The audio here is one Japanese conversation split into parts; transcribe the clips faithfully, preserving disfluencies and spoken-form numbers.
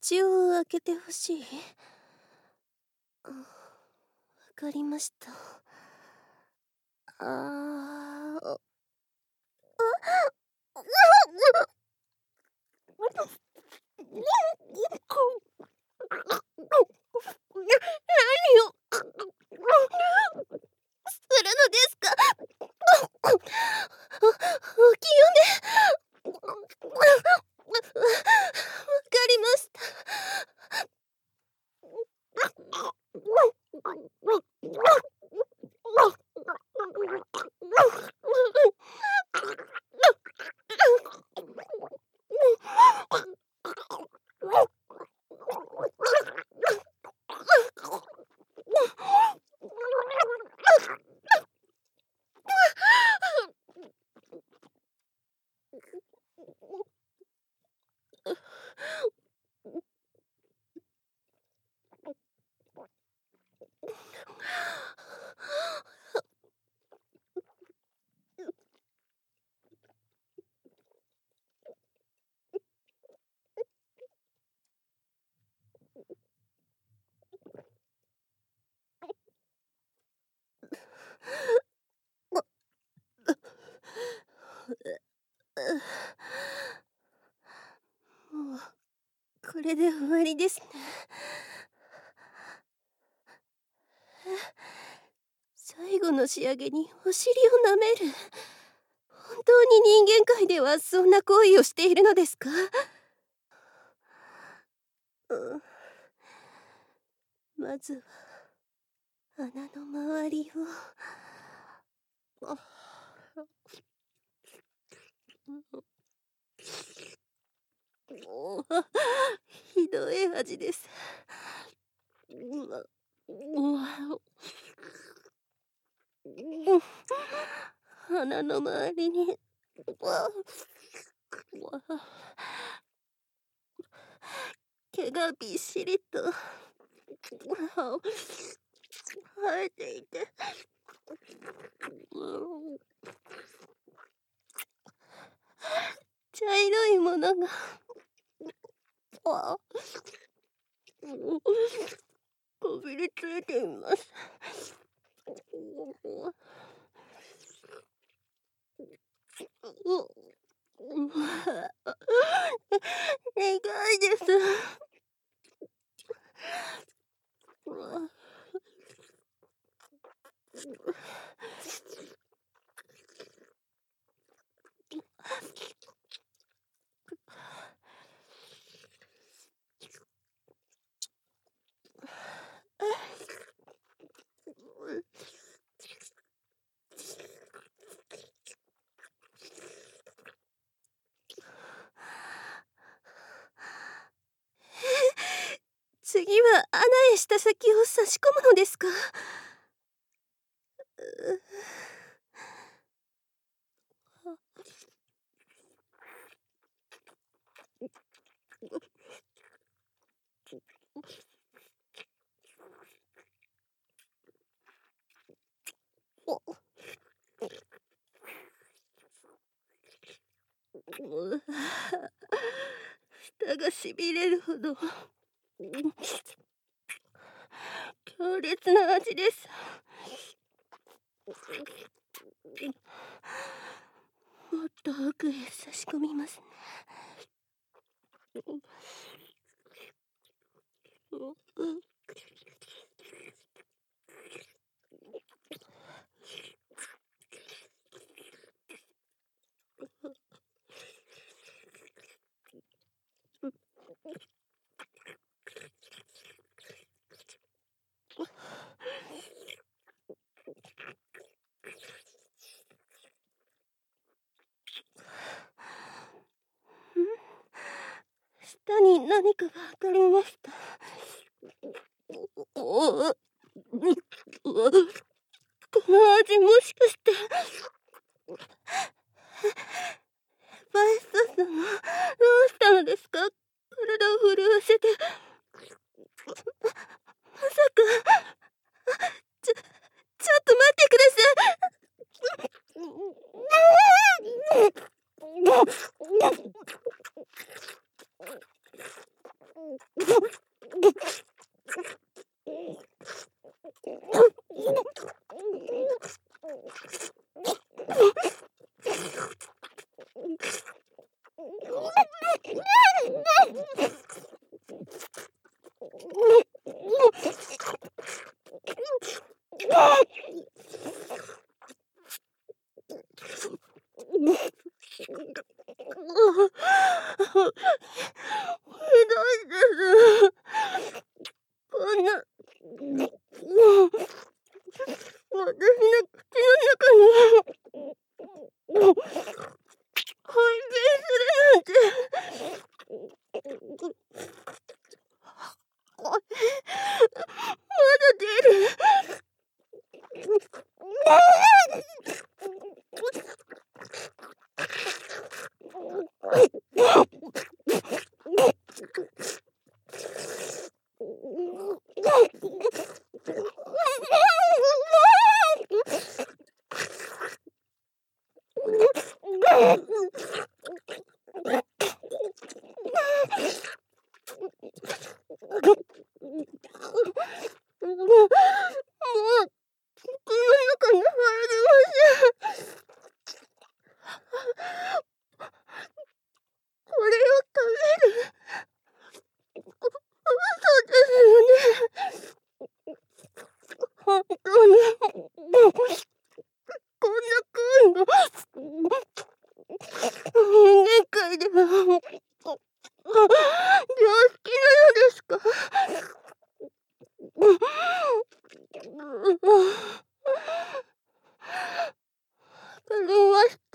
口を開けてほしい。わかりました。あーあ何をするのですか。お清め。わかりました。もうこれで終わりですね。最後の仕上げにお尻を舐める。本当に人間界ではそんな行為をしているのですか。うん、まずは穴の周りを。あひどい味です。鼻の周りに毛がびっしりと生えていて、茶色いものがこびりついています。苦いです。次は穴へした先を差し込むのですか。舌がしびれるほど強烈な味です。もっと奥へ差し込みますね。舌に何かが当たりました。この味もしかしてバイスタ様、どうしたのですか。体を震わせて。まさかちょちょっと待ってください。 です。こんな、私の口の中に排便するなんて。まだ出る。本当にこんな行為が人間界では常識なのですか？わかりました。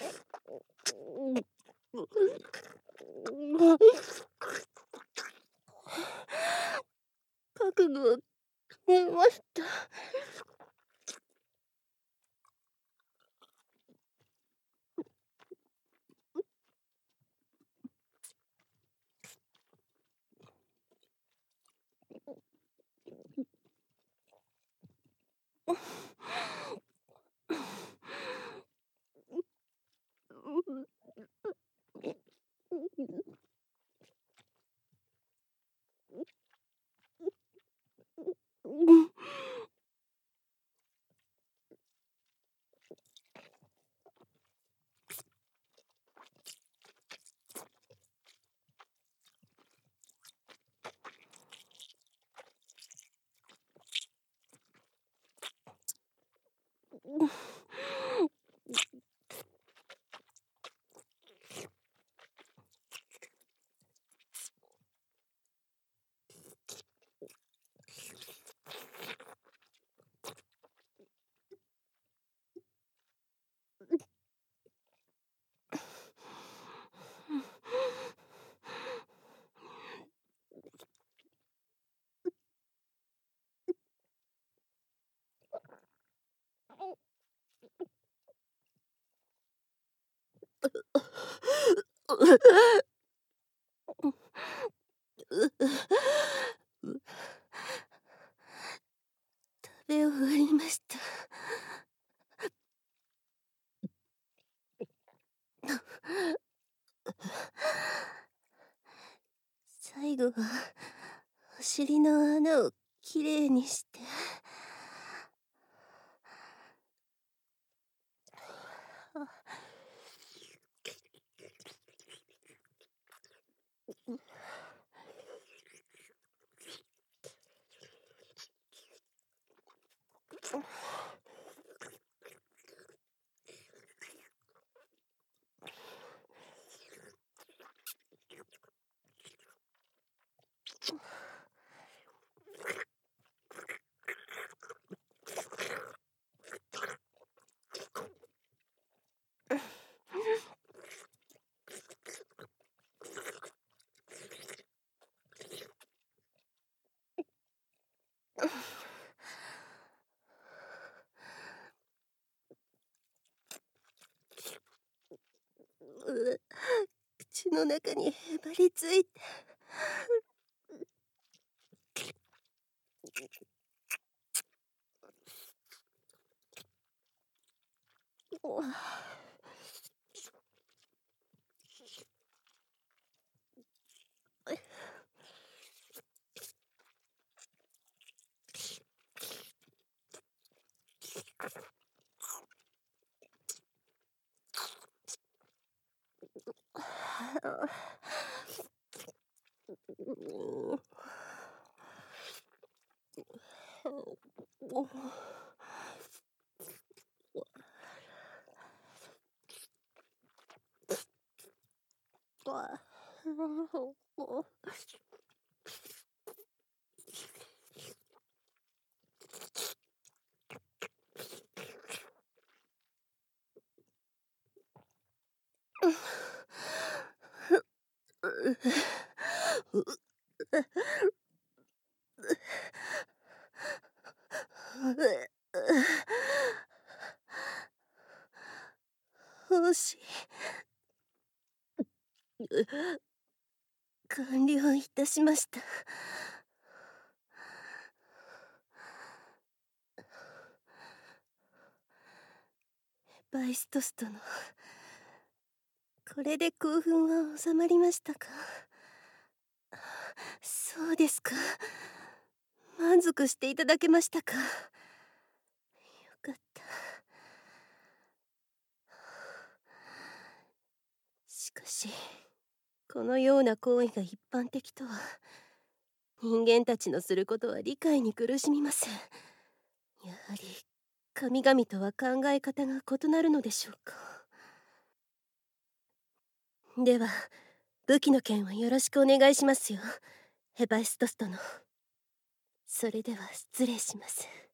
覚悟を決めました。食べ終わりました。最後はお尻の穴をきれいにして。口の中にへばりついて。 奉仕完了いたしました。バイストス殿、これで興奮は収まりましたか？そうですか。満足していただけましたか？よかった。しかしこのような行為が一般的とは、人間たちのすることは理解に苦しみます。やはり神々とは考え方が異なるのでしょうか。では武器の件はよろしくお願いしますよ、ヘバイストス殿。それでは失礼します。